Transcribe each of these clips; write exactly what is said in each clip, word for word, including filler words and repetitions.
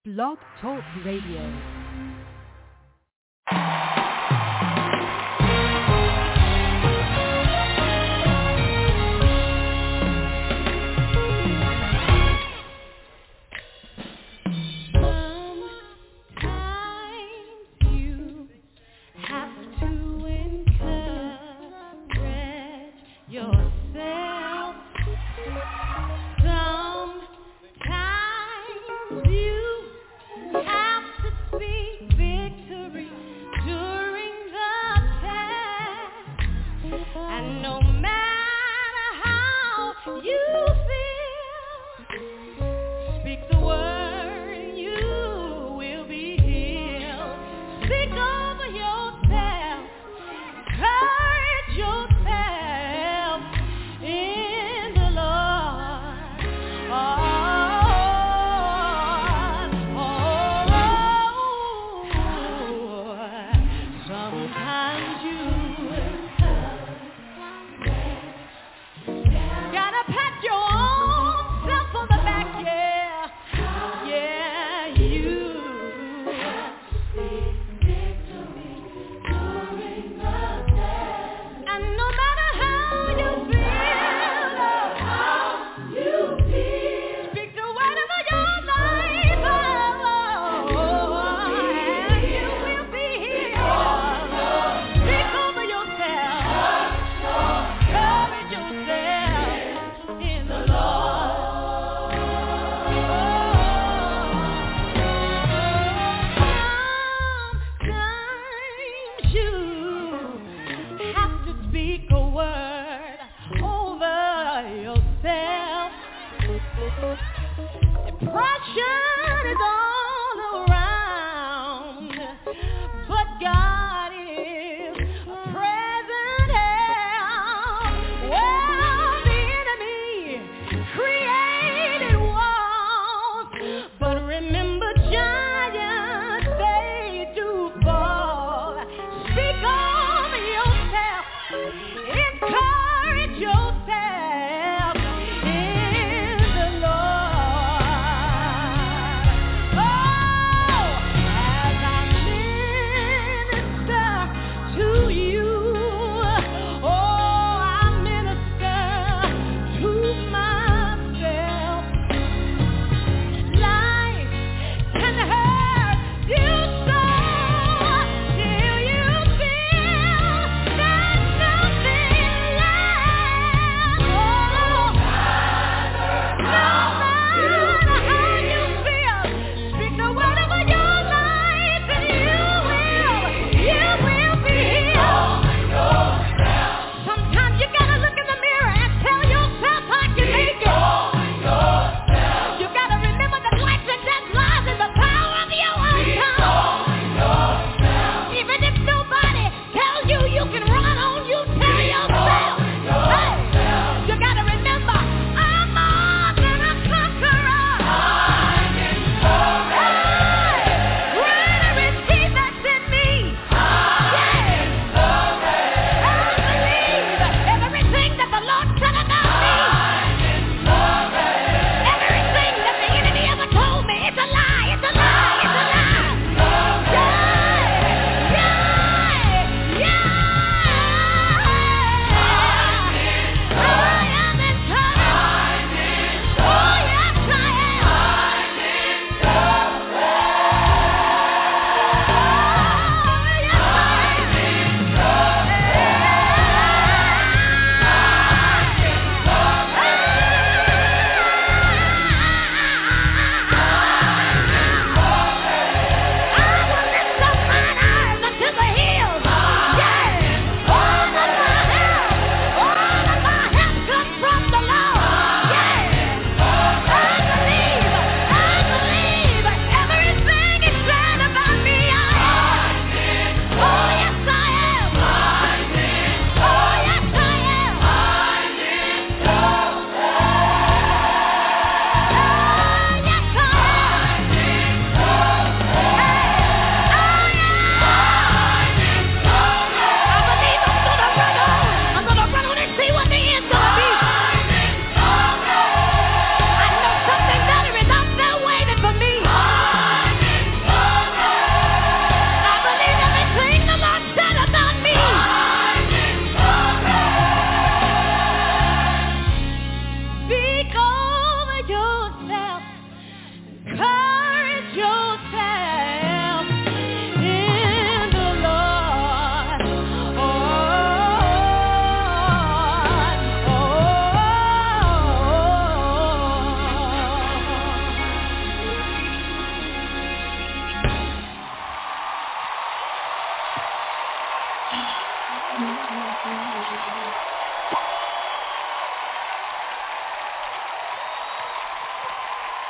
Blog Talk Radio. You have to speak victory. Do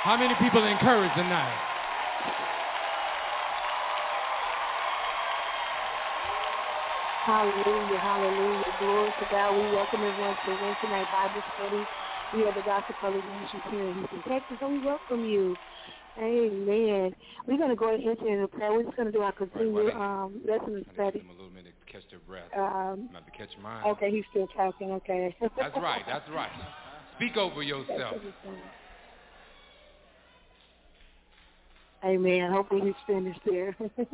How many people are encouraged tonight? Hallelujah, hallelujah. Glory to God. We welcome everyone to Wednesday Night Bible Study. We are the Gospel Colors Ministry here in Houston, Texas, so we welcome you. Amen. We're going to go into the prayer. We're just going to do our continued um, lesson study. A little minute to catch their breath. Um, Not to catch mine. Okay, he's still talking. Okay. That's right. That's right. Speak over yourself. Amen. Hopefully he's finished there.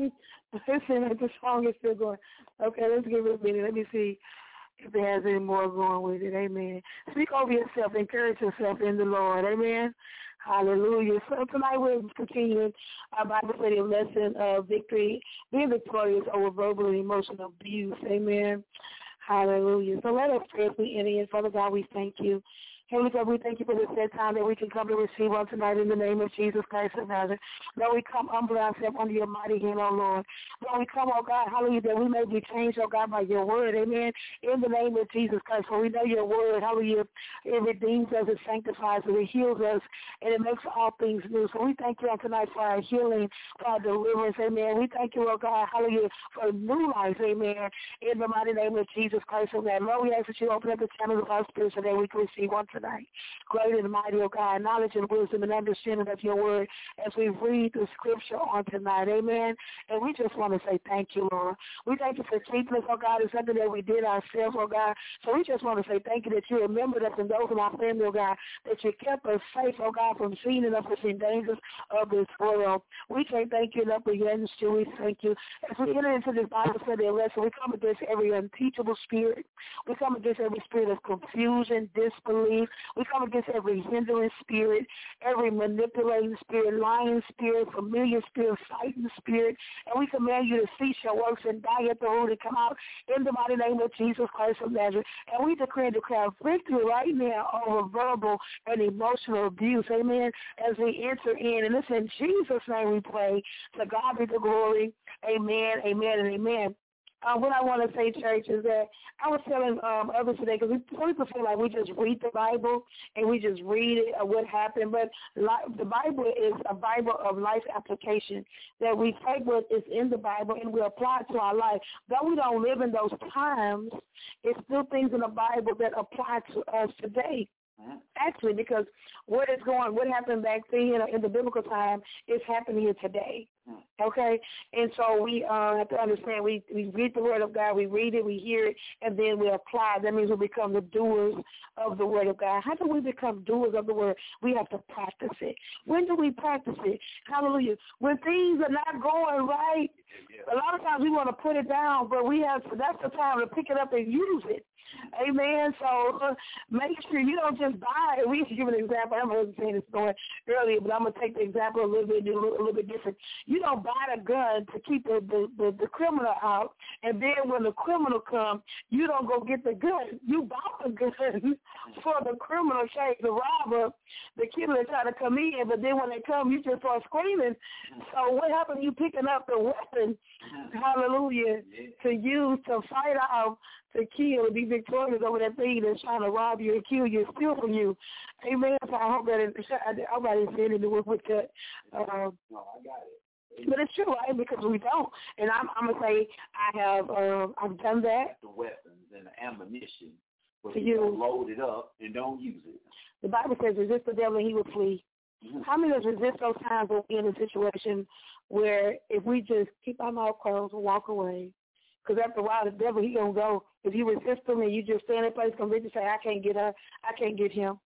Listen, the song is still going. Okay, let's give it a minute. Let me see if there has any more going with it. Amen. Speak over yourself. Encourage yourself in the Lord. Amen. Hallelujah. So tonight we're continuing our Bible study lesson of victory, being victorious over verbal and emotional abuse. Amen. Hallelujah. So let us pray as we enter in. Father God, we thank you. Heavenly God, we thank you for this set time that we can come to receive on tonight in the name of Jesus Christ of Nazareth. Lord, we come humble ourselves under your mighty hand, oh Lord. Lord, we come, oh God, hallelujah, that we may be changed, oh God, by your word, amen, in the name of Jesus Christ. For we know your word, hallelujah, it redeems us, it sanctifies us, it heals us, and it makes all things new. So we thank you on tonight for our healing, for our deliverance, amen. We thank you, oh God, hallelujah, for new life, amen, in the mighty name of Jesus Christ of Nazareth. Lord, we ask that you open up the channels of our spirit so that we can receive on tonight. Great and mighty, oh God, knowledge and wisdom and understanding of your word as we read the scripture on tonight, amen. And we just want to say thank you, Lord. We thank you for keeping us, oh God. It's something that we did ourselves, oh God. So we just want to say thank you that you remembered us and those in our family, oh God, that you kept us safe, oh God, from seeing and unforeseen dangers of this world. We can't thank you enough for your industry. We thank you. As we enter into this Bible study lesson, we come against every unteachable spirit. We come against every spirit of confusion, disbelief. We come against every hindering spirit, every manipulating spirit, lying spirit, familiar spirit, fighting spirit, and we command you to cease your works and die at the root and come out in the mighty name of Jesus Christ of Nazareth. And we declare and declare victory right now over verbal and emotional abuse, amen, as we enter in. And it's in Jesus' name we pray. To God be the glory. Amen, amen, and amen. Uh, what I want to say, church, is that I was telling um, others today, because some people feel like we just read the Bible and we just read it or what happened, but li- the Bible is a Bible of life application, that we take what is in the Bible and we apply it to our life. Though we don't live in those times, it's still things in the Bible that apply to us today. Actually, because what is going, what happened back then, you know, in the biblical time is happening here today. Okay, and so we uh, have to understand. We we read the Word of God, we read it, we hear it, and then we apply. That means we become the doers of the Word of God. How do we become doers of the Word? We have to practice it. When do we practice it? Hallelujah. When things are not going right, a lot of times we want to put it down, but we have to, that's the time to pick it up and use it. Amen. So uh, make sure you don't just buy it. We used to give an example. I wasn't saying this going earlier, but I'm going to take the example a little bit, a little, a little bit different. You don't buy a gun to keep the, the, the, the criminal out, and then when the criminal comes, you don't go get the gun. You buy the gun for the criminal, okay, the robber, the killer try to come in, but then when they come, you just start screaming. So what happened? You picking up the weapon, hallelujah, to use to fight out, to kill, to be victorious over that thing that's trying to rob you and kill you and steal from you. Amen. So I hope that it, I might have said anything with that. Uh, no, I got it. But it's true, right? Because we don't. And I'm, I'm going to say I have uh, I've done that. The weapons and the ammunition, but you don't load it up and don't use it. The Bible says resist the devil and he will flee. Mm-hmm. How many of us resist those times when we're in a situation where if we just keep our mouth closed and walk away? Because after a while, the devil, he going to go. If you resist him and you just stay in that place, convict and say, I can't get her, I can't get him.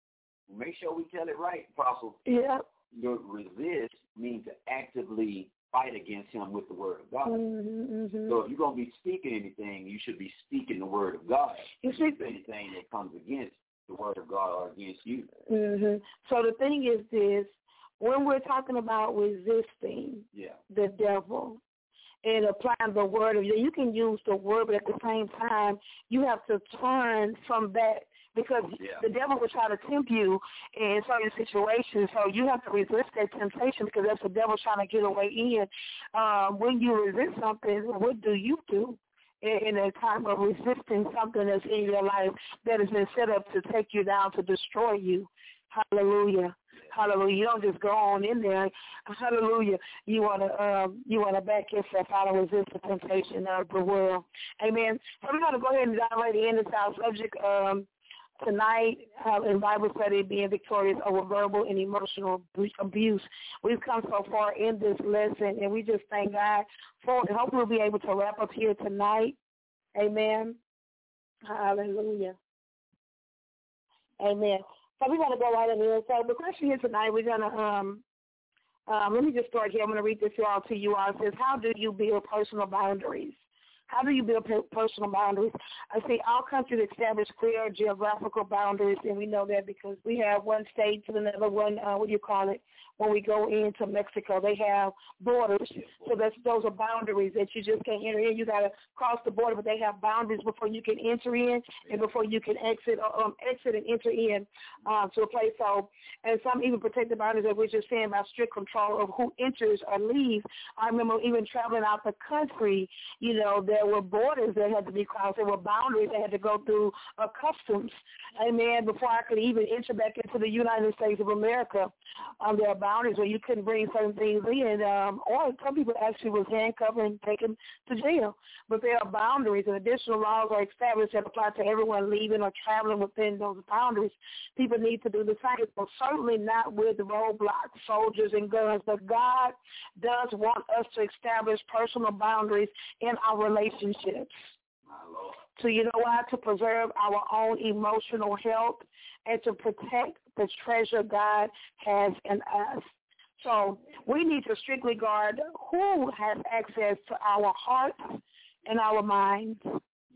Make sure we tell it right, Apostle. Yeah. Your resist means to actively fight against him with the word of God. Mm-hmm, mm-hmm. So if you're going to be speaking anything, you should be speaking the word of God. You see, anything that comes against the word of God or against you. Mm-hmm. So the thing is this, when we're talking about resisting yeah. the devil, and applying the word of you. You can use the word, but at the same time, you have to turn from that because yeah. the devil will try to tempt you in certain situations. So you have to resist that temptation because that's the devil trying to get away in. Um, when you resist something, what do you do? In a time of resisting something that's in your life that has been set up to take you down, to destroy you. Hallelujah. Hallelujah. You don't just go on in there. Hallelujah. You want to um, you want to back yourself out of resist the temptation of the world. Amen. So we're going to go ahead and dive right into our subject um, tonight uh, in Bible study, being victorious over verbal and emotional abuse. We've come so far in this lesson, and we just thank God for it. Hope we'll be able to wrap up here tonight. Amen. Hallelujah. Amen. So we're going to go right in here. So the question here tonight, we're going to, um, um, let me just start here. I'm going to read this all to you all. It says, how do you build personal boundaries? How do you build personal boundaries? I see all countries establish clear geographical boundaries, and we know that because we have one state to another one, uh, what do you call it, when we go into Mexico, they have borders. So that's, those are boundaries that you just can't enter in. You got to cross the border, but they have boundaries before you can enter in and before you can exit or um, exit and enter in uh, to a place. So, and some even protect the boundaries that we're just saying about strict control of who enters or leaves. I remember even traveling out the country, you know, there were borders that had to be crossed. There were boundaries that had to go through uh, customs, amen, before I could even enter back into the United States of America. Um, there are boundaries where you couldn't bring certain things in, um, or some people actually was handcuffed and taken to jail. But there are boundaries, and additional laws are established that apply to everyone leaving or traveling within those boundaries. People need to do the same, but certainly not with roadblocks, soldiers, and guns. But God does want us to establish personal boundaries in our relationships. So you know why? To preserve our own emotional health and to protect the treasure God has in us. So we need to strictly guard who has access to our hearts and our minds. Yeah.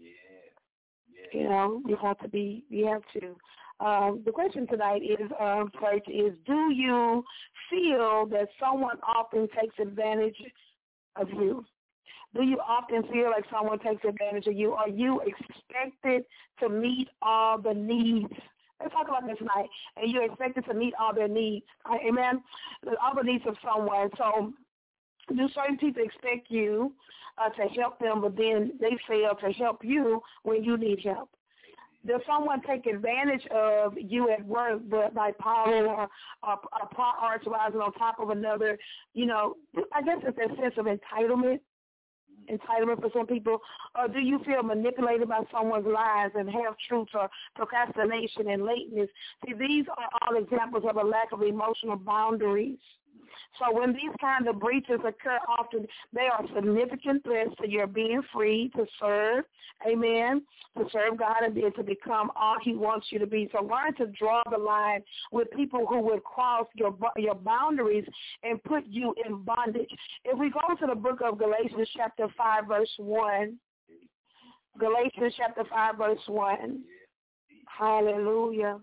Yeah. You know, you have to be, you have to. Um, the question tonight is, um, church, is do you feel that someone often takes advantage of you? Do you often feel like someone takes advantage of you? Are you expected to meet all the needs? Let's talk about this tonight. And you're expected to meet all their needs. Amen? All the needs of someone. So do certain people expect you uh, to help them, but then they fail to help you when you need help? Does someone take advantage of you at work, but by power or, or, or parts rising on top of another? You know, I guess it's that sense of entitlement. entitlement for some people, or do you feel manipulated by someone's lies and half-truths or procrastination and lateness? See, these are all examples of a lack of emotional boundaries. So when these kinds of breaches occur often, they are significant threats to your being free to serve, amen, to serve God and to become all he wants you to be. So learn to draw the line with people who would cross your your boundaries and put you in bondage. If we go to the book of Galatians chapter five, verse one, Galatians chapter five, verse one, hallelujah.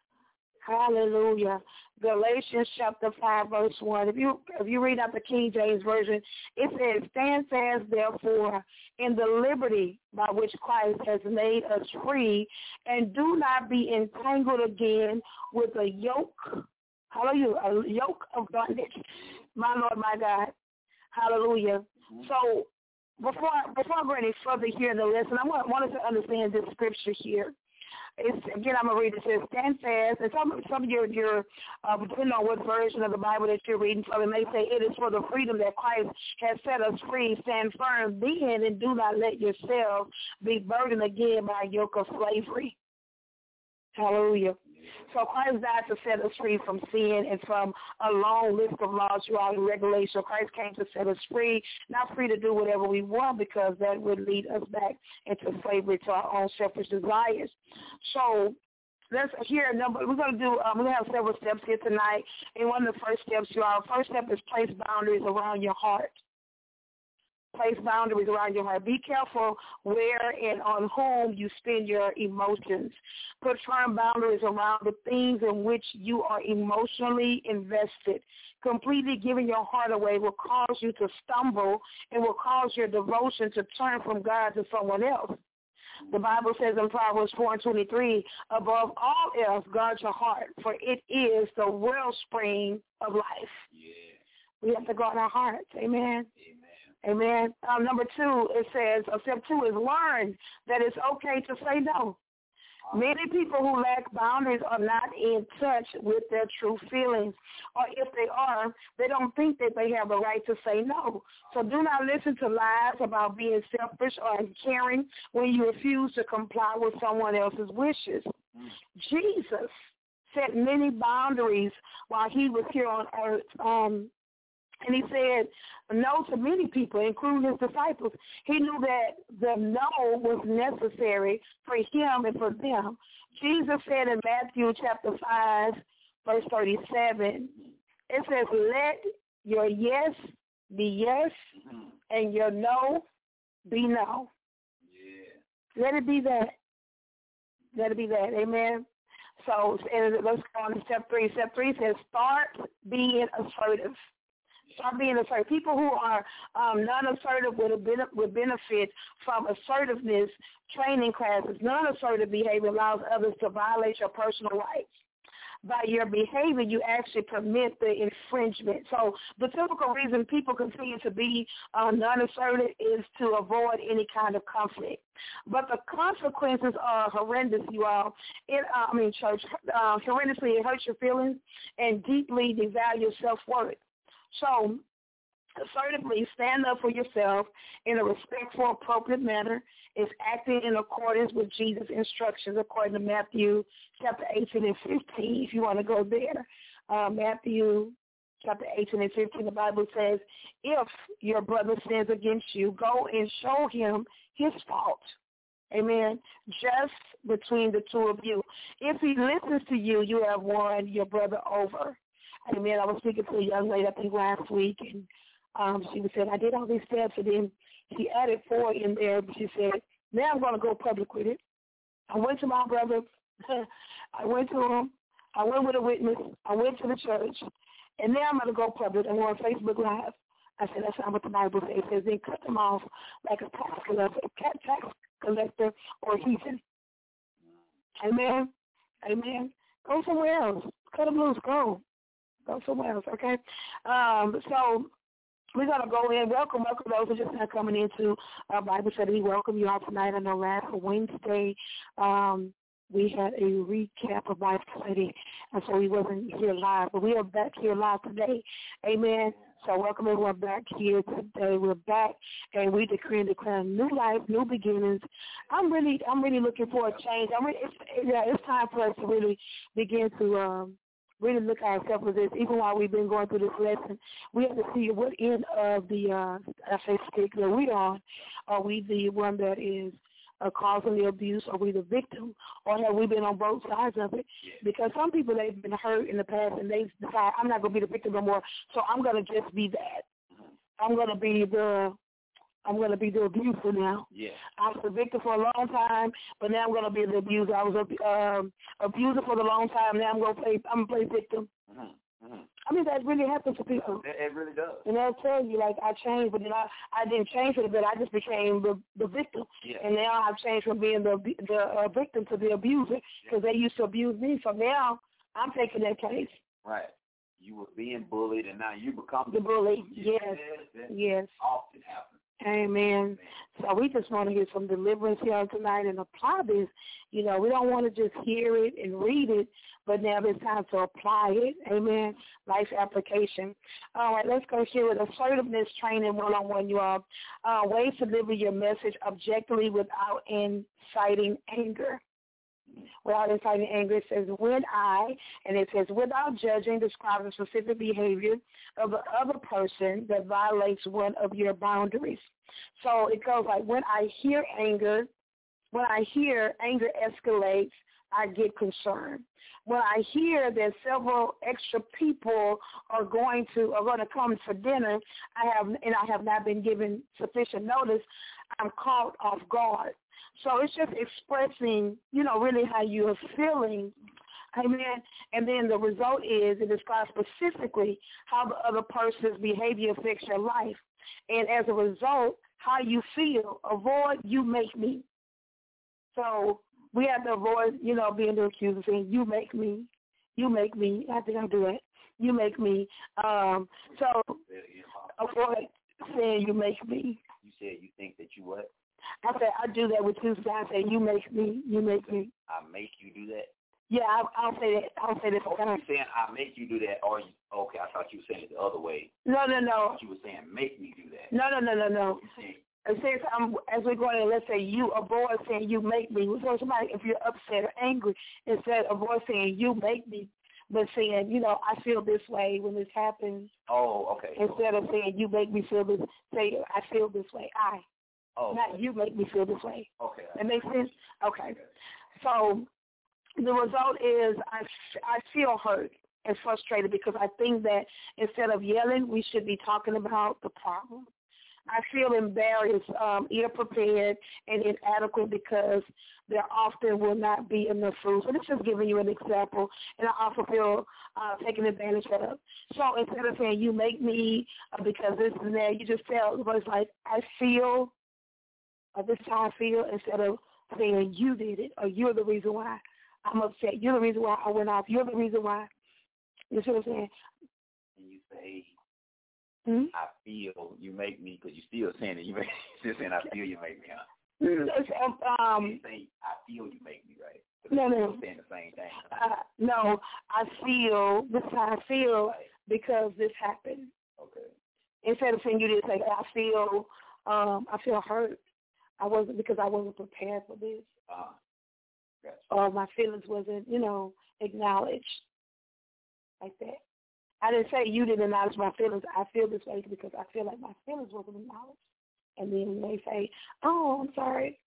Hallelujah. Galatians chapter five, verse one. If you if you read out the King James Version, it says, stand fast, therefore, in the liberty by which Christ has made us free, and do not be entangled again with a yoke, hallelujah, a yoke of bondage. My Lord, my God. Hallelujah. So before, before I go any further here in the lesson, I want, want us to understand this scripture here. It's, again, I'm going to read it. It says, stand fast. And some, some of your, your uh, depending on what version of the Bible that you're reading from, it may say, it is for the freedom that Christ has set us free. Stand firm, then, and do not let yourselves be burdened again by a yoke of slavery. Hallelujah. So Christ died to set us free from sin and from a long list of laws, laws, and regulations. Christ came to set us free, not free to do whatever we want, because that would lead us back into slavery to our own selfish desires. So let's hear a number. We're going to do, um, we're going to have several steps here tonight. And one of the first steps, you all, first step is place boundaries around your heart. Place boundaries around your heart. Be careful where and on whom you spend your emotions. Put firm boundaries around the things in which you are emotionally invested. Completely giving your heart away will cause you to stumble and will cause your devotion to turn from God to someone else. The Bible says in Proverbs four and twenty-three, above all else, guard your heart, for it is the wellspring of life. Yeah. We have to guard our hearts. Amen. Amen. Amen. Um, number two, it says, uh, step two is learn that it's okay to say no. Many people who lack boundaries are not in touch with their true feelings, or if they are, they don't think that they have the right to say no. So do not listen to lies about being selfish or uncaring when you refuse to comply with someone else's wishes. Jesus set many boundaries while he was here on earth. Um, And he said no to many people, including his disciples. He knew that the no was necessary for him and for them. Jesus said in Matthew chapter five, verse thirty-seven, it says, let your yes be yes and your no be no. Yeah. Let it be that. Let it be that. Amen. So and let's go on to step three. Step three says start being assertive. Start being assertive. People who are um, non-assertive would, would benefit from assertiveness training classes. Non-assertive behavior allows others to violate your personal rights. By your behavior, you actually permit the infringement. So the typical reason people continue to be uh, non-assertive is to avoid any kind of conflict. But the consequences are horrendous, you all. It, uh, I mean, church, uh, horrendously, it hurts your feelings and deeply devalue self-worth. So assertively stand up for yourself in a respectful, appropriate manner is acting in accordance with Jesus' instructions according to Matthew chapter eighteen and fifteen, if you want to go there. Uh, Matthew chapter eighteen and fifteen, the Bible says, if your brother sins against you, go and show him his fault. Amen. Just between the two of you. If he listens to you, you have won your brother over. Amen. I was speaking to a young lady, I think, last week, and um, she said, I did all these steps, and then she added four in there, but she said, now I'm going to go public with it. I went to my brother. I went to him. I went with a witness. I went to the church, and now I'm going to go public. I'm on Facebook Live. I said, that's not what the Bible says. It says, then cut them off like a tax collector, tax collector or heathen. Amen. Amen. Go somewhere else. Cut them loose. Go. Go somewhere else, okay? Um, so we're going to go in. Welcome, welcome those who are just now coming into our Bible study. We welcome you all tonight. I know last Wednesday um, we had a recap of Bible study, and so we wasn't here live. But we are back here live today. Amen. So welcome everyone back here today. We're back, and we decree and declare new life, new beginnings. I'm really, I'm really looking for a change. I'm really, it's, yeah, it's time for us to really begin to um, really look at ourselves with this. Even while we've been going through this lesson, we have to see what end of the uh, I say stick that we're on. Are we the one that is uh, causing the abuse? Are we the victim? Or have we been on both sides of it? Because some people, they've been hurt in the past, and they decide, I'm not going to be the victim no more, so I'm going to just be that. I'm going to be the I'm going to be the abuser now. Yeah. I was a victim for a long time, but now I'm going to be the abuser. I was a um, abuser for the long time. Now I'm going to play. I'm going to play victim. Mm-hmm. Mm-hmm. I mean, that really happens to people. It, it really does. And they'll tell you, like, I changed, but then I, I didn't change for the bit. I just became the, the victim. Yeah. And now I've changed from being the the uh, victim to the abuser because yeah. they used to abuse me. So now I'm taking that place. Right. You were being bullied, and now you become the bully. Yes. Yes. Yes. Often happens. Amen. So we just want to get some deliverance here tonight and apply this. You know, we don't want to just hear it and read it, but now it's time to apply it. Amen. Life application. All right, let's go here with assertiveness training one-on-one, you all. Uh, ways to deliver your message objectively without inciting anger. Without inciting anger, it says, when I, and it says, without judging, describe the specific behavior of the other person that violates one of your boundaries. So it goes like, when I hear anger, when I hear anger escalates, I get concerned. When I hear that several extra people are going to are going to come for dinner, I have and I have not been given sufficient notice, I'm caught off guard. So it's just expressing, you know, really how you are feeling, amen. And then the result is it describes specifically how the other person's behavior affects your life. And as a result, how you feel. Avoid you make me. So we have to avoid, you know, being the accuser saying, you make me, you make me. I think I'll do that. You make me. Um, so avoid saying you make me. You said you think that you what? I said, I do that with you. So I say, you make me, you make me. I make Yeah, I'll, I'll say that. I'll say that. Oh, you saying I make you do that, or you, okay? I thought you were saying it the other way. No, no, no. I thought you were saying make me do that. No, no, no, no, no. Saying, it says um, as we're going to, let's say you, a boy saying you make me. So somebody, if you're upset or angry, instead of a boy saying you make me, but saying, you know, I feel this way when this happens. Oh, okay. Instead of saying you make me feel this, say I feel this way. I. Oh. Not you make me feel this way. Okay. That makes sense? Okay. So the result is I, I feel hurt and frustrated because I think that instead of yelling, we should be talking about the problem. I feel embarrassed, um, ill-prepared, and inadequate because there often will not be enough food. So this is giving you an example, and I also feel uh, taken advantage of. So instead of saying you make me uh, because this and that, you just tell the it's like I feel, or this is how I feel, instead of saying you did it or you're the reason why I'm upset. You're the reason why I went off. You're the reason why. You see what I'm saying? And you say, hmm? I feel you make me, because you still saying it. You make, you're saying I feel you make me, huh? Mm-hmm. Um, you say I feel you make me, right? No, no. You're saying the same thing. Uh, no, I feel, this is how I feel right. because this happened. Okay. Instead of saying you did say, I feel, um, I feel hurt. I wasn't, because I wasn't prepared for this. Uh-huh. Gotcha. Or my feelings wasn't, you know, acknowledged like that. I didn't say you didn't acknowledge my feelings. I feel this way because I feel like my feelings wasn't acknowledged. And then they say, oh, I'm sorry.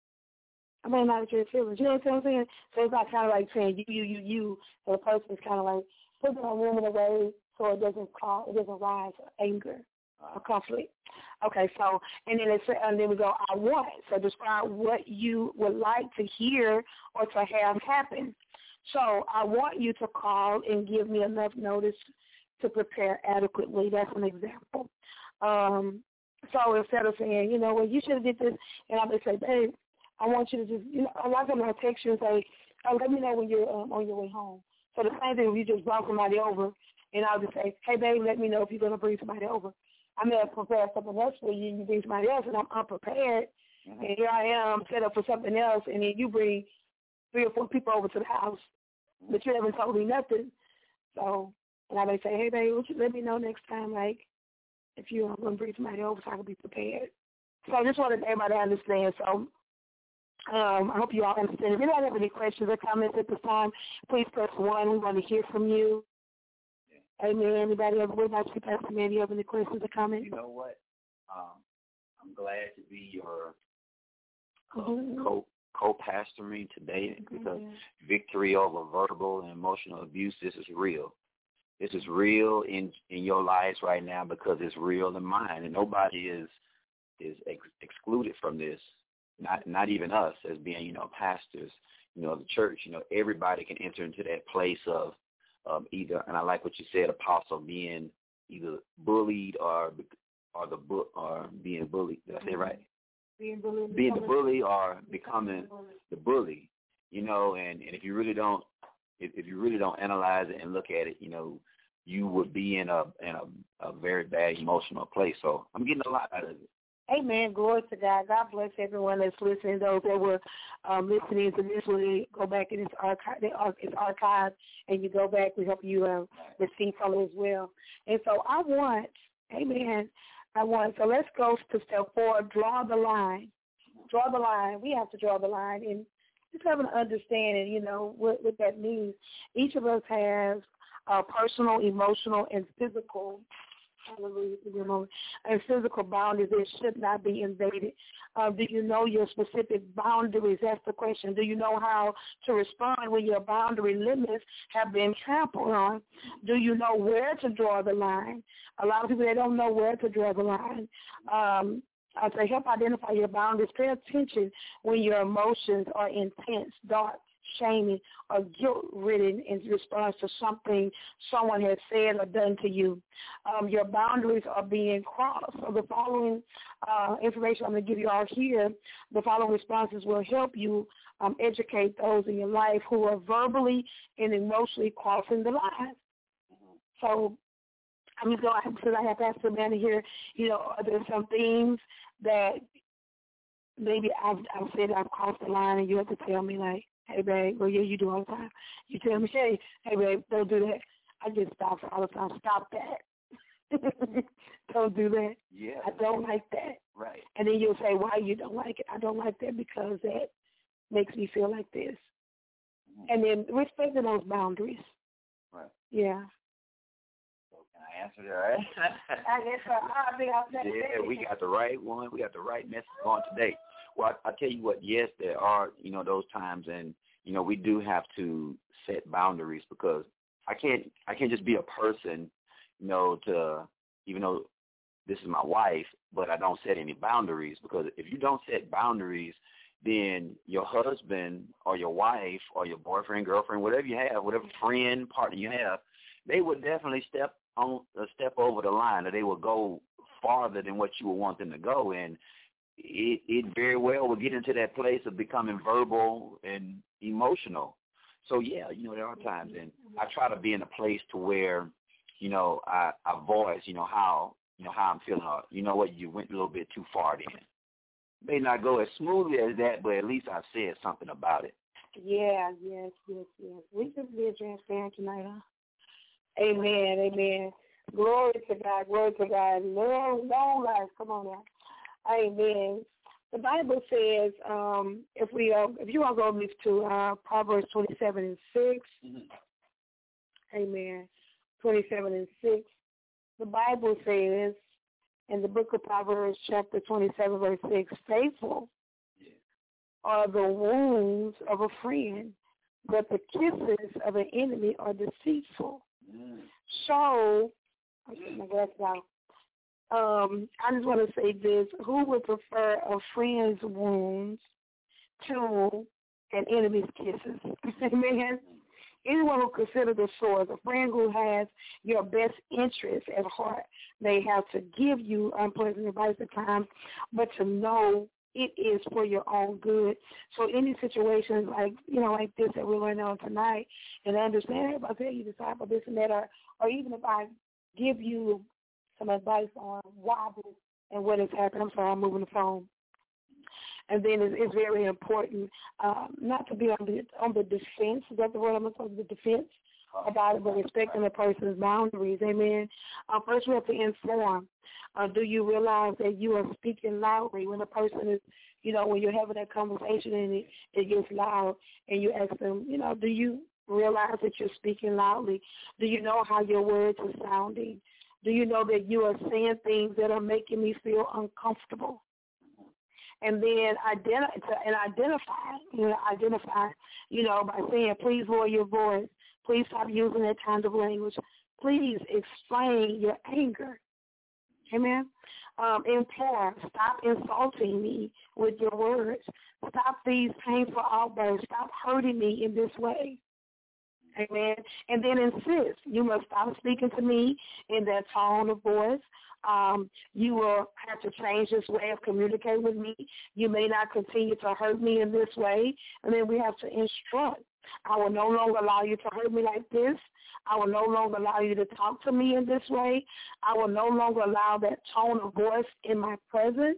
I'm not acknowledge your feelings. You know what I'm saying? So it's not kind of like saying you, you, you, you. So the person is kind of like putting a woman away so it doesn't call, it doesn't rise anger or conflict. Okay, so, and then, it's, and then we go, I want. So describe what you would like to hear or to have happen. So I want you to call and give me enough notice to prepare adequately. That's an example. Um, so instead of saying, you know, well, you should have did this, and I'm going to say, babe, I want you to just, you know, a lot of them will text you and say, oh, let me know when you're um, on your way home. So the same thing if you just brought somebody over, and I'll just say, hey, babe, let me know if you're going to bring somebody over. I may have prepared something else for you, and you bring somebody else, and I'm unprepared, mm-hmm. and here I am set up for something else, and then you bring three or four people over to the house, but you haven't told me nothing. So, and I may say, hey, babe, would you let me know next time, like, if you're going to bring somebody over so I can be prepared. So I just wanted everybody to understand. So um, I hope you all understand. If you don't have any questions or comments at this time, please press one. We want to hear from you. Yeah. Amen. Anybody ever would like to Pastor Man? Do you have any questions or comments? You know what? Um, I'm glad to be your mm-hmm. co co-pastor me today because mm-hmm. victory over verbal and emotional abuse, this is real. This is real in in your lives right now because it's real in mine, and nobody is is ex- excluded from this. Not not even us as being, you know, pastors, you know, the church. You know, everybody can enter into that place of um, either. And I like what you said, Apostle, being either bullied or or the bu- or being bullied. Did I say it right? Being bullied. Being the bully or becoming the bully. You know, and, and if you really don't. If, if you really don't analyze it and look at it, you know, you would be in a in a, a very bad emotional place. So I'm getting a lot out of it. Amen. Glory to God. God bless everyone that's listening. Those that were um, listening to this, when they go back in its archive, it's archived, and you go back. We hope you um, receive from it as well. And so I want, amen, I want, so let's go to step four, draw the line. Draw the line. We have to draw the line. And just have an understanding, you know, what, what that means. Each of us has uh, personal, emotional, and physical, hallelujah, and physical boundaries that should not be invaded. Uh, do you know your specific boundaries? That's the question. Do you know how to respond when your boundary limits have been trampled on? Do you know where to draw the line? A lot of people, they don't know where to draw the line. Um, Uh, to help identify your boundaries, pay attention when your emotions are intense, dark, shaming, or guilt-ridden in response to something someone has said or done to you. Um, your boundaries are being crossed. So the following uh, information I'm going to give you all here, the following responses will help you um, educate those in your life who are verbally and emotionally crossing the line. So I'm just going to, because I have Pastor Amanda here, you know, there's some things that maybe I've, I've said I've crossed the line, and you have to tell me, like, Hey, babe, well, yeah, you do all the time. You tell me, hey, hey, babe, don't do that. I get stopped all the time. Stop that. Don't do that. Yeah. I don't like that. Right. And then you'll say, why you don't like it? I don't like that because that makes me feel like this. Mm-hmm. And then respecting those boundaries. Right. Yeah. So can I answer that, right? I guess so. I think I'll say Yeah, we got the right one. We got the right message on today. Well, I, I tell you what, yes, there are, you know, those times, and, you know, we do have to set boundaries because I can't, I can't just be a person, you know, to, even though this is my wife, but I don't set any boundaries, because if you don't set boundaries, then your husband or your wife or your boyfriend, girlfriend, whatever you have, whatever friend, partner you have, they would definitely step on, uh, step over the line, or they will go farther than what you would want them to go. And it, it very well will get into that place of becoming verbal and emotional. So, yeah, you know, there are times, and I try to be in a place to where, you know, I, I voice, you know, how, you know, how I'm feeling. Or, you know what, you went a little bit too far then. May not go as smoothly as that, but at least I've said something about it. Yeah, yes, yes, yes. We just be transparent tonight, huh? Amen, amen. Glory to God, glory to God. Long, long life. Come on now. Amen. The Bible says, um, if we, uh, if you want to go with me to uh, Proverbs twenty-seven and six, mm-hmm. Amen. twenty-seven and six. The Bible says, in the book of Proverbs, chapter twenty-seven, verse six, faithful yeah. are the wounds of a friend, but the kisses of an enemy are deceitful. Mm. So, I'll get my glasses out. Um, I just want to say this. Who would prefer a friend's wounds to an enemy's kisses? Amen. Anyone who considers the source, a friend who has your best interest at heart, may have to give you unpleasant advice at times, but to know it is for your own good. So any situations like, you know, like this that we're learning on tonight, and I understand if I tell you disciple this and that, or, or even if I give you some advice on why this and what has happened. I'm sorry, I'm moving the phone. And then it's, it's very important um, not to be on the on the defense. Is that the word I'm supposed to be? Defense about it, but respecting the person's boundaries. Amen. Uh, first, we have to inform. Uh, do you realize that you are speaking loudly when a person is, you know, when you're having that conversation and it, it gets loud, and you ask them, you know, do you realize that you're speaking loudly? Do you know how your words are sounding? Do you know that you are saying things that are making me feel uncomfortable? And then identify and identify, you know, identify, you know, by saying, please lower your voice. Please stop using that kind of language. Please explain your anger. Amen. Um, implore, stop insulting me with your words. Stop these painful outbursts. Stop hurting me in this way. Amen. And then insist. You must stop speaking to me in that tone of voice. Um, you will have to change this way of communicating with me. You may not continue to hurt me in this way. And then we have to instruct. I will no longer allow you to hurt me like this. I will no longer allow you to talk to me in this way. I will no longer allow that tone of voice in my presence.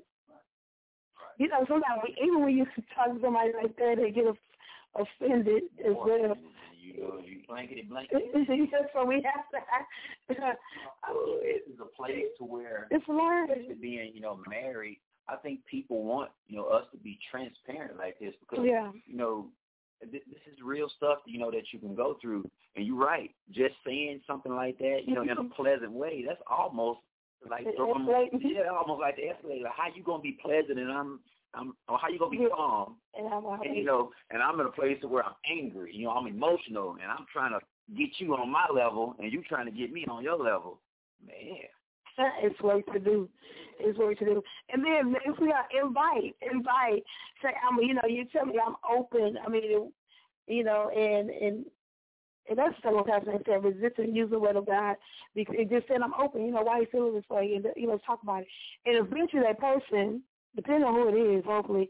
You know, sometimes we, even when you talk to somebody like that, they get offended as well. You know, you blankety blankety. So we have to. Uh, well, it is a place to where it's learned. Being, you know, married, I think people want, you know, us to be transparent like this because, yeah. you know, this is real stuff, you know, that you can go through. And you're right. Just saying something like that, you know, in a pleasant way, that's almost like throwing, yeah, almost like the escalator. Like, how you gonna be pleasant and I'm, I'm, or how you gonna be yeah. calm? And I'm and, you know, and I'm in a place where I'm angry. You know, I'm emotional, and I'm trying to get you on my level, and you trying to get me on your level. Man. It's work to do. It's work to do. And then if we are invite, invite. Say, I'm, you know, you tell me I'm open. I mean, you know, and and and that's what Pastor said. Resist and use the word of God. Because it just said I'm open. You know, why you feeling this way? And you know, talk about it. And eventually, that person, depending on who it is, hopefully,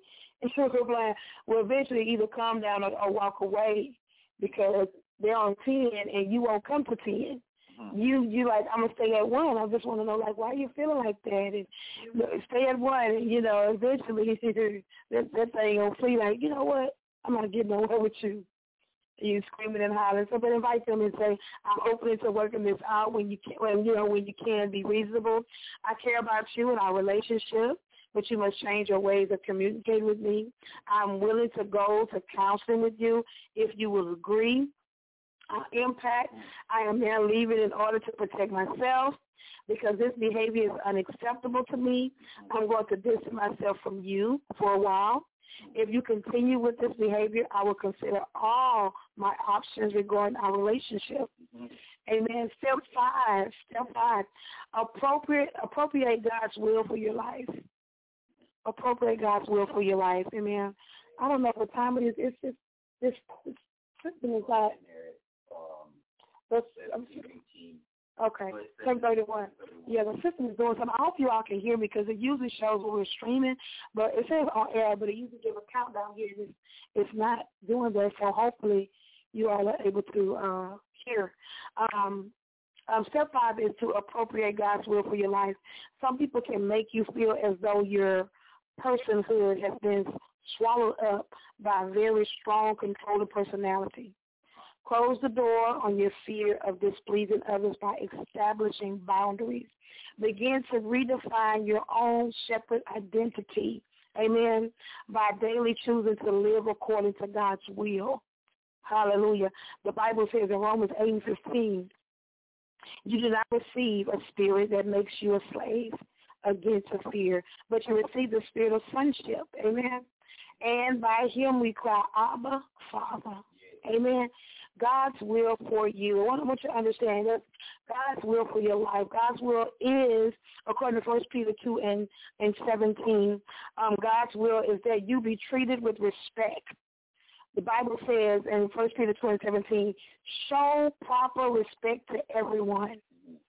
will eventually either calm down or, or walk away because they're on ten and you won't come to ten. You you like, I'm going to stay at one. I just want to know, like, why are you feeling like that? And you know, stay at one. And, you know, eventually that, that thing will flee like, you know what? I'm not getting nowhere with you. You screaming and hollering. So, but invite them and say, I'm open to working this out when you can, when you know when you can be reasonable. I care about you and our relationship, but you must change your ways of communicating with me. I'm willing to go to counseling with you if you will agree. Uh, impact. I am now leaving in order to protect myself because this behavior is unacceptable to me. I'm going to distance myself from you for a while. If you continue with this behavior, I will consider all my options regarding our relationship. Mm-hmm. Amen. Step five, step five, appropriate, appropriate God's will for your life. Appropriate God's will for your life. Amen. I don't know what time it is. It's just, this, this system is like, okay, seven thirty-one. Yeah, the system is doing something. I hope you all can hear me because it usually shows when we're streaming, but it says on air, but it usually gives a countdown here. It's, it's not doing that, so hopefully you all are able to uh, hear. Um, um, step five is to appropriate God's will for your life. Some people can make you feel as though your personhood has been swallowed up by a very strong, controlling personality. Close the door on your fear of displeasing others by establishing boundaries. Begin to redefine your own shepherd identity, amen, by daily choosing to live according to God's will. Hallelujah. The Bible says in Romans eight and fifteen, you do not receive a spirit that makes you a slave again to fear, but you receive the spirit of sonship, amen. And by him we cry, Abba, Father, amen. God's will for you. I want you to understand that God's will for your life. God's will is, according to First Peter two and, and seventeen, um, God's will is that you be treated with respect. The Bible says in First Peter two and seventeen, show proper respect to everyone.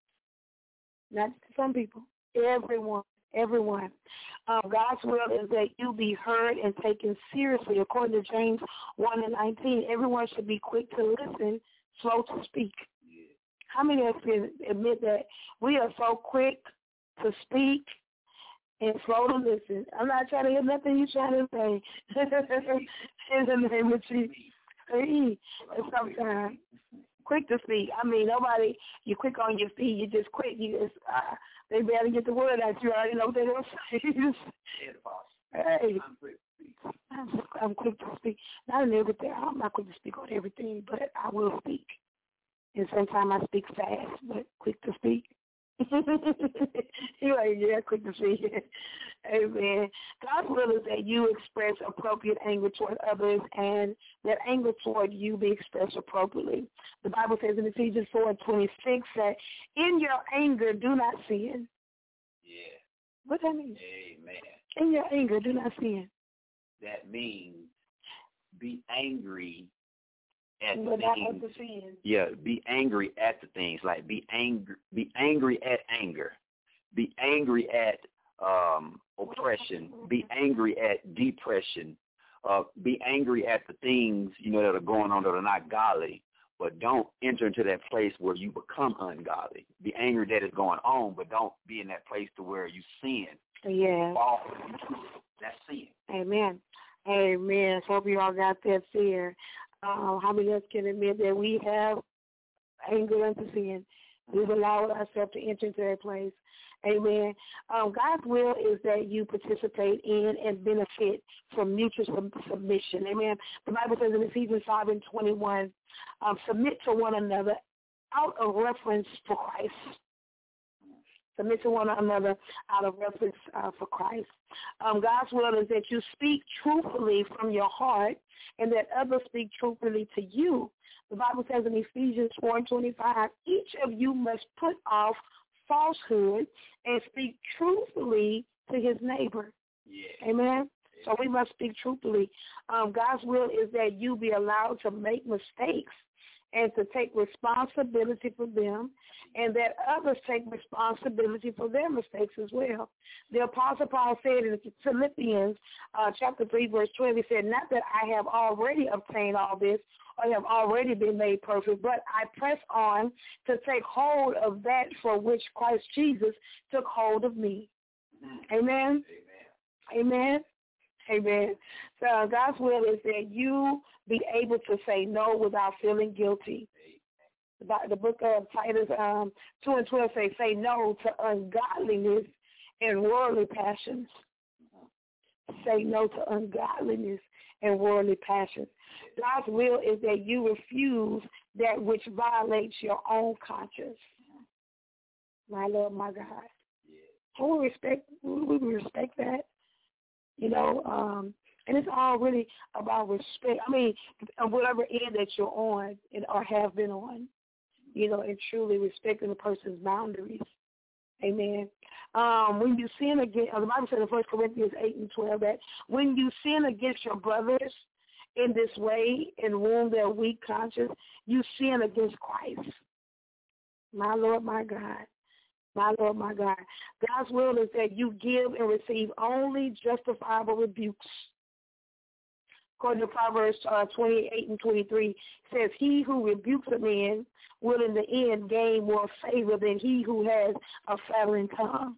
Not to some people, everyone. Everyone. Um, God's will is that you be heard and taken seriously. According to James one and nineteen, everyone should be quick to listen, slow to speak. Yeah. How many of us can admit that we are so quick to speak and slow to listen? I'm not trying to hear nothing you're trying to say. In the name of Jesus. And sometimes quick to speak. I mean, nobody, you're quick on your feet. You're just quick. You just, uh, they better get the word out. You already know what they're going to say. Hey, I'm, I'm quick to speak. Not in everything. I'm not quick to speak on everything, but I will speak. And sometimes I speak fast, but quick to speak. You're like, yeah, quick to speak. Amen. God's will is that you express appropriate anger toward others and that anger toward you be expressed appropriately. The Bible says in Ephesians four and twenty-six that in your anger do not sin. Yeah. What that mean? Amen. In your anger do not sin. That means be angry at but the not things. at the sin. Yeah, be angry at the things. Like be angry, be angry at anger. Be angry at um, oppression. Be angry at depression. Uh, be angry at the things, you know, that are going on that are not godly. But don't enter into that place where you become ungodly. Be angry that it's going on, but don't be in that place to where you sin. Yeah. Fall. That's sin. Amen. Amen. So hope you all got that fear. Uh, how many of us can admit that we have anger unto sin? We've allowed ourselves to enter into that place. Amen. Um, God's will is that you participate in and benefit from mutual sub- submission. Amen. The Bible says in Ephesians five and twenty-one, um, submit to one another out of reference for Christ. Submit to one another out of reference uh, for Christ. Um, God's will is that you speak truthfully from your heart and that others speak truthfully to you. The Bible says in Ephesians four and twenty-five, each of you must put off falsehood and speak truthfully to his neighbor. Yeah. Amen? So we must speak truthfully. Um, God's will is that you be allowed to make mistakes and to take responsibility for them, and that others take responsibility for their mistakes as well. The Apostle Paul said in Philippians uh, chapter three, verse twelve, he said, not that I have already obtained all this or have already been made perfect, but I press on to take hold of that for which Christ Jesus took hold of me. Amen? Amen. Amen. Amen. So God's will is that you be able to say no without feeling guilty. The book of Titus um, two and twelve say, say no to ungodliness and worldly passions. Say no to ungodliness and worldly passions. God's will is that you refuse that which violates your own conscience. My Lord, my God. So we respect, we respect that, you know, um, and it's all really about respect. I mean, whatever end that you're on or have been on, you know, and truly respecting the person's boundaries. Amen. Um, when you sin against, the Bible said in First Corinthians eight and twelve that when you sin against your brothers in this way and wound their weak conscience, you sin against Christ. My Lord, my God. My Lord, my God. God's will is that you give and receive only justifiable rebukes. According to Proverbs uh, twenty-eight and twenty-three, says, he who rebukes a man will in the end gain more favor than he who has a flattering tongue.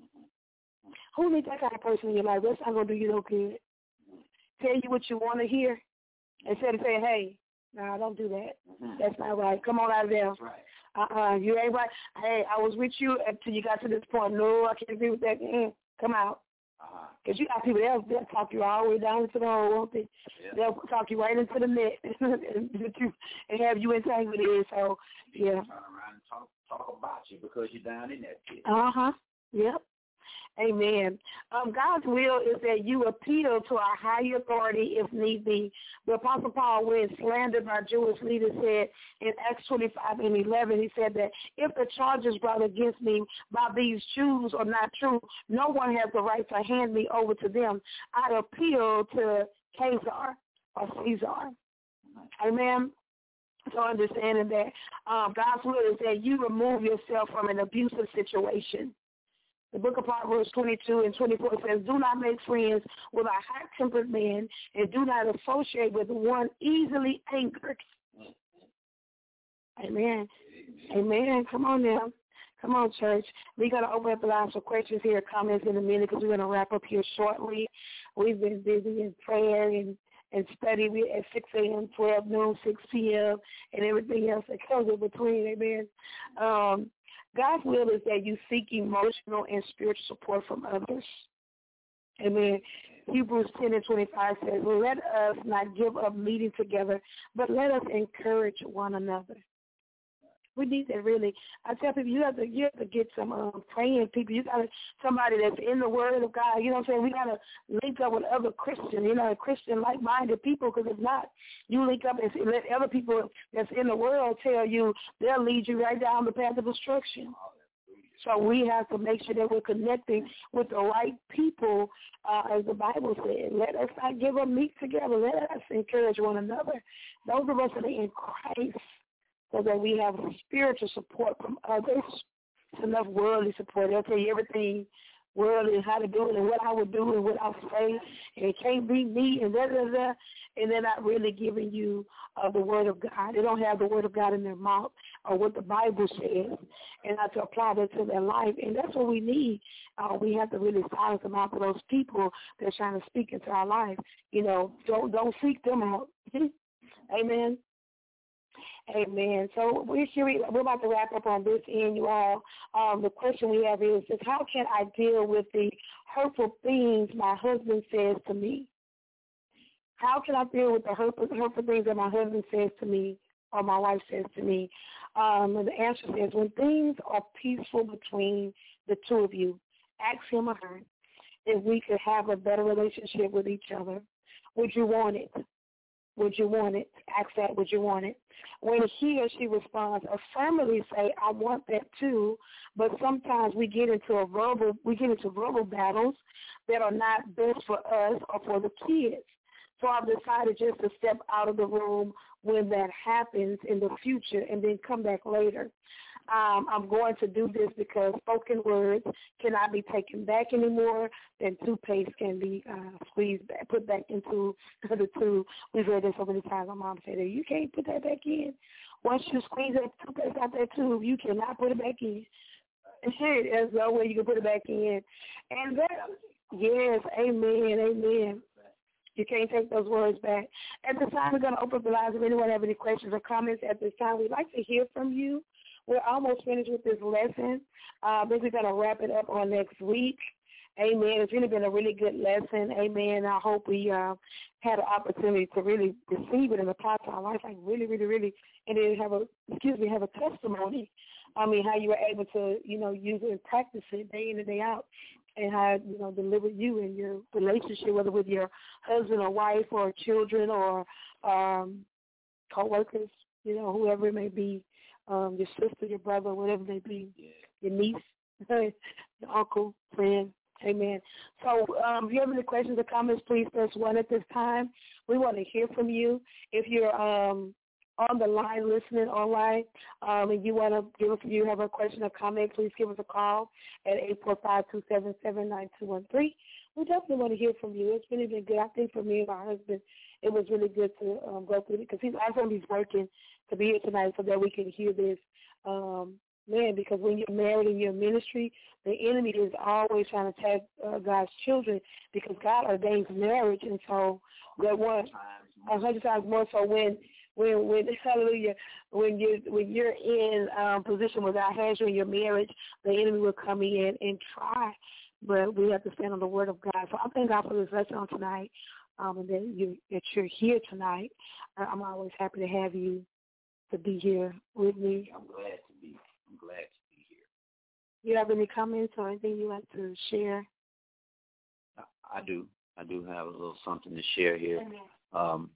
Who needs that kind of person in your life? That's not going to do you no good. Tell you what you want to hear instead of saying, hey, no, nah, don't do that. That's not right. Come on out of there. That's right. Uh-uh, you ain't right. Hey, I was with you until you got to this point. No, I can't agree with that. Mm, come out. Because you got people, they'll, they'll talk you all the way down into the hole, won't they? Yeah. They'll talk you right into the net and, and have you entangled in. So, yeah. Turn around and talk, talk about you because you're down in that pit. Uh-huh. Yep. Amen. Um, God's will is that you appeal to a higher authority if need be. The Apostle Paul, when slandered by Jewish leaders, said in Acts twenty-five and eleven, he said that if the charges brought against me by these Jews are not true, no one has the right to hand me over to them. I appeal to Caesar or Caesar. Amen. So understanding that um, God's will is that you remove yourself from an abusive situation. The book of Proverbs twenty-two and twenty-four says, do not make friends with a hot-tempered man and do not associate with one easily angered. Amen. Amen. Come on now. Come on, church. We're going to open up the lines for questions here, comments in a minute because we're going to wrap up here shortly. We've been busy in prayer and, and study. We at six a.m., twelve noon, six p.m., and everything else that comes in between. Amen. Um, God's will is that you seek emotional and spiritual support from others. Amen. Hebrews ten and twenty-five says, let us not give up meeting together, but let us encourage one another. We need that really. I tell people, you have to, you have to get some um, praying people. You got to, somebody that's in the Word of God. You know what I'm saying? We got to link up with other Christians, you know, Christian like-minded people, because if not, you link up and let other people that's in the world tell you, they'll lead you right down the path of destruction. So we have to make sure that we're connecting with the right people, uh, as the Bible said. Let us not give up meat together. Let us encourage one another. Those of us that are in Christ, so that we have spiritual support from others. It's enough worldly support. They'll tell you everything worldly, how to do it and what I would do and what I'll say. And it can't be me and da, da, da. And they're not really giving you uh, the Word of God. They don't have the Word of God in their mouth or what the Bible says and how to apply that to their life. And that's what we need. Uh, we have to really silence them out for those people that's trying to speak into our life. You know, don't, don't seek them out. Amen. Amen. So we're, we're about to wrap up on this end, you all. Um, the question we have is, is, how can I deal with the hurtful things my husband says to me? How can I deal with the hurtful, hurtful things that my husband says to me or my wife says to me? Um, and the answer is, when things are peaceful between the two of you, ask him or her if we could have a better relationship with each other. Would you want it? Would you want it? Ask that, would you want it? When he or she responds, affirmatively say, I want that too, but sometimes we get into a verbal, we get into verbal battles that are not best for us or for the kids. So I've decided just to step out of the room when that happens in the future and then come back later. Um, I'm going to do this because spoken words cannot be taken back anymore. Then toothpaste can be uh, squeezed back, put back into the tube. We've heard this so many times. My mom said, you can't put that back in. Once you squeeze that toothpaste out that tube, you cannot put it back in. There's no way you can put it back in. And that, yes, amen, amen. You can't take those words back. At this time, we're going to open up the lines. If anyone have any questions or comments at this time, we'd like to hear from you. We're almost finished with this lesson. Uh, I think we're going to wrap it up on next week. Amen. It's really been a really good lesson. Amen. I hope we uh, had an opportunity to really receive it and apply to our life, like really, really, really, and then have a, excuse me, have a testimony. I mean, how you were able to, you know, use it and practice it day in and day out, and how, you know, deliver you in your relationship, whether with your husband or wife or children or um, co-workers, you know, whoever it may be, um, your sister, your brother, whatever it may be, your niece, your uncle, friend. Amen. So um, if you have any questions or comments, please press one at this time. We want to hear from you. If you're um, on the line listening online um, and you want to give us, you have a question or comment, please give us a call at eight four five, two seven seven, nine two one three. We definitely want to hear from you. It's really been good. I think for me and my husband, it was really good to um, go through it because he's also he's working to be here tonight so that we can hear this. Um, Man, because when you're married in your ministry, the enemy is always trying to attack uh, God's children because God ordains marriage, and so that one a hundred times more. So when when when hallelujah, when you when you're in um, position where God has you in your marriage, the enemy will come in and try, but we have to stand on the word of God. So I thank God for this lesson on tonight, um, and that you that you're here tonight. I'm always happy to have you to be here with me. I'm glad to be. I'm glad to be here. You have any comments or anything you'd like to share? I do. I do have a little something to share here. Um,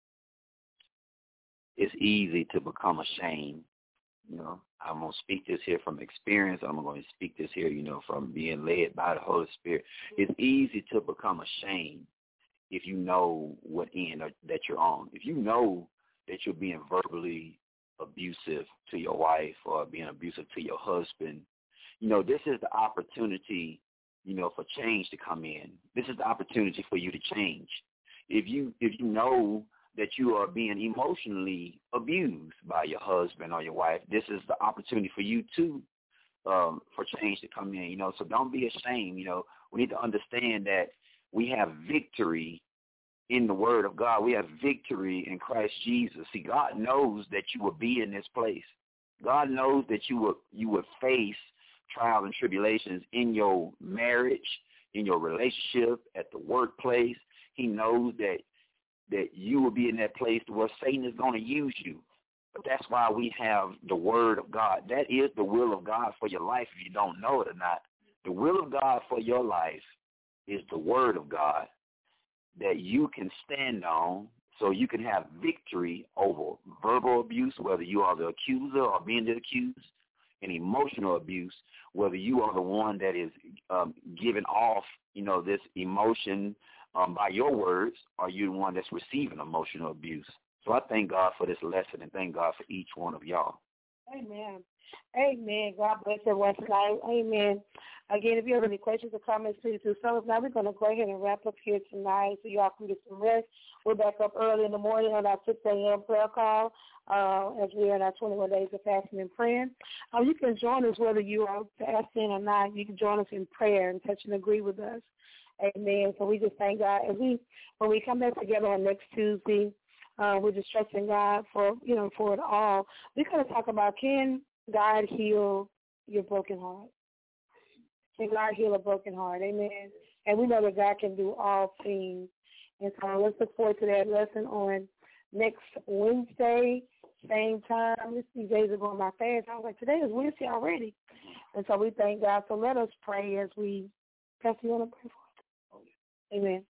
it's easy to become ashamed. You know, I'm going to speak this here from experience. I'm going to speak this here, you know, from being led by the Holy Spirit. It's easy to become ashamed if you know what end that you're on. If you know that you're being verbally abusive to your wife or being abusive to your husband, you know, this is the opportunity, you know, for change to come in. This is the opportunity for you to change. If you if you know that you are being emotionally abused by your husband or your wife, this is the opportunity for you to um, for change to come in. You know, so don't be ashamed. You know, we need to understand that we have victory in the word of God. We have victory in Christ Jesus. See, God knows that you will be in this place. God knows that you will you will face trials and tribulations in your marriage, in your relationship, at the workplace. He knows that that you will be in that place where Satan is going to use you. But that's why we have the word of God. That is the will of God for your life if you don't know it or not. The will of God for your life is the word of God that you can stand on so you can have victory over verbal abuse, whether you are the accuser or being the accused, and emotional abuse, whether you are the one that is um, giving off, you know, this emotion um, by your words, or you the one that's receiving emotional abuse. So I thank God for this lesson and thank God for each one of y'all. Amen. Amen. God bless everyone tonight. Amen. Again, if you have any questions or comments, please do so. If not, we're going to go ahead and wrap up here tonight so y'all can get some rest. We're back up early in the morning on our six a.m. prayer call uh, as we're in our twenty-one days of fasting and praying. Uh, you can join us whether you are fasting or not. You can join us in prayer and touch and agree with us. Amen. So we just thank God. As we, when we come back together on next Tuesday, uh, we're just trusting God for, you know, for it all. We're going to talk about, can God heal your broken heart? Can God heal a broken heart? Amen. And we know that God can do all things. And so let's look forward to that lesson on next Wednesday, same time. These days are going by fast. I was like, today is Wednesday already. And so we thank God. So let us pray as we, Pastor, you want to pray for us? Amen.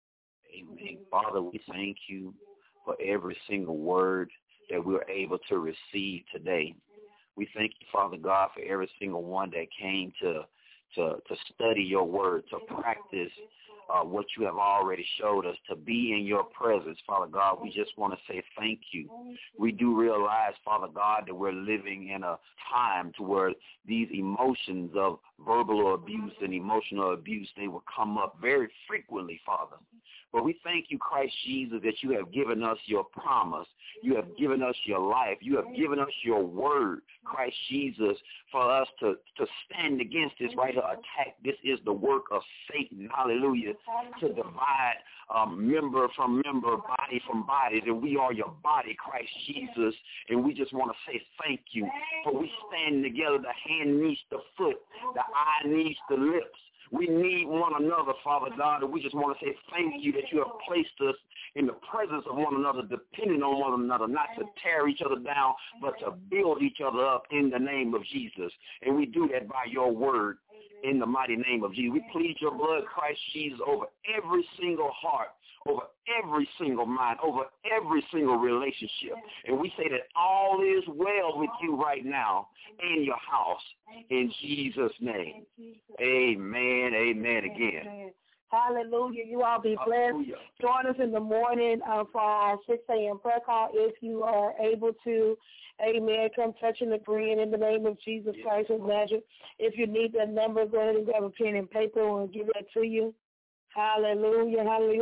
Amen. Father, we thank you for every single word that we're able to receive today. We thank you, Father God, for every single one that came to to, to study your word, to practice uh, what you have already showed us, to be in your presence, Father God. We just want to say thank you. We do realize, Father God, that we're living in a time to where these emotions of verbal abuse and emotional abuse, they will come up very frequently, Father. But we thank you, Christ Jesus, that you have given us your promise. You have given us your life. You have given us your word, Christ Jesus, for us to, to stand against this right here attack. This is the work of Satan, hallelujah, to divide um, member from member, body from body. And we are your body, Christ Jesus. And we just want to say thank you. For we stand together, the hand meets the foot, the eye meets the lips. We need one another, Father God, and we just want to say thank you that you have placed us in the presence of one another, depending on one another, not to tear each other down, but to build each other up in the name of Jesus. And we do that by your word in the mighty name of Jesus. We plead your blood, Christ Jesus, over every single heart, over every single mind, over every single relationship. And we say that all is well with you right now in your house, in Jesus' name. Amen, amen again. Hallelujah. You all be blessed. Hallelujah. Join us in the morning uh, for our six a.m. prayer call if you are able to. Amen. Come touch and agree in the name of Jesus yes. Christ of Nazareth. If you need that number, go ahead and grab a pen and paper and we'll give that to you. Hallelujah. Hallelujah.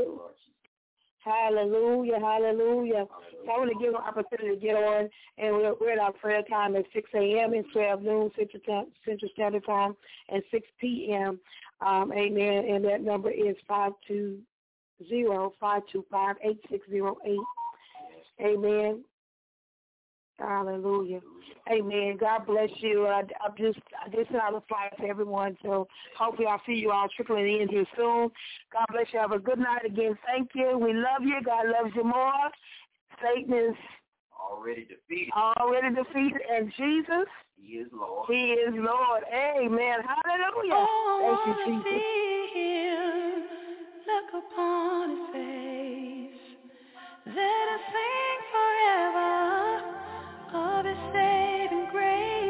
Hallelujah, hallelujah. So I want to give an opportunity to get on, and we're, we're at our prayer time at six a.m. and twelve noon Central, time, Central Standard Time and six p.m. Um, amen, and that number is five two zero, five two five, eight six zero eight. Amen. Hallelujah. Amen. God bless you. I, I just I just sent out a flyer to everyone, so hopefully I'll see you all trickling in here soon. God bless you. Have a good night again. Thank you. We love you. God loves you more. Satan is already defeated. Already defeated. And Jesus, He is Lord. He is Lord. Amen. Hallelujah. Oh, thank you, Jesus. See him, look upon his face. Let us sing forever of his saving grace.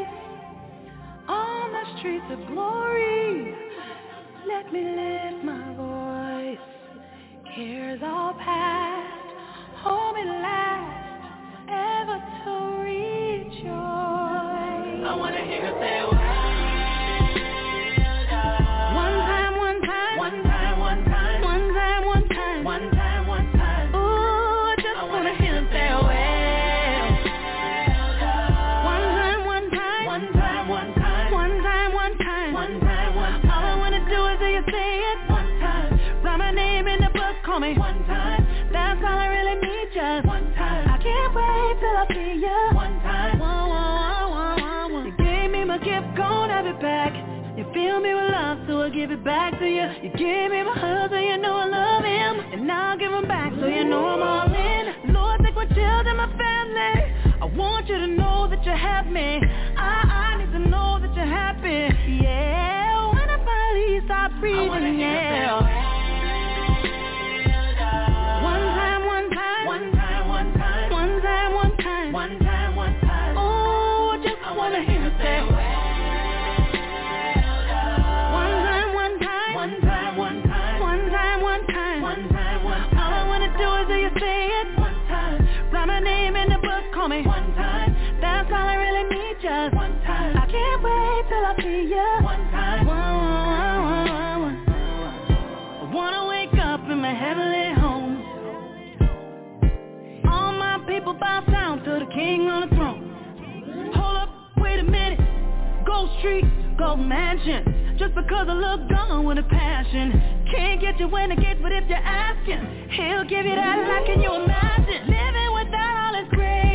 On the streets of glory, let me lift my voice. Cares all past, home at last, ever to rejoice. I want to hear her say, well done. One time, one time, one time, one time, one time, one time, one time, one time. Ooh, I just want to hear her say, well. Call me one time, that's all I really need, just one time. I can't wait till I see ya one time. Whoa, whoa, whoa, whoa, whoa. You gave me my gift, gon' have it back. You fill me with love, so I give it back to you. You gave me my husband, so you know I love him, and now I'll give him back, so you know I'm all in. Lord, take my children, my family. I want you to know that you have me. I, I need to know that you're happy. Yeah, when I finally stop breathing, yeah. One time, one time. Oh, I just I wanna hear her say, well done. One time, one time. One time, one time. One time, one time. One time, one time. All I wanna do is hear you say it one time. Write my name in the book, call me one time. That's all I really need, just one time. I can't wait till I see you one time. One, one, one, one, one. I wanna wake up in my heavenly home. All my people bow down to the King on the throne. Hold up, wait a minute. Gold Street, Gold Mansion. Just because I look gone with a passion. Can't get you when I get, but if you're asking, he'll give you that. Like, can you imagine living without all his grace?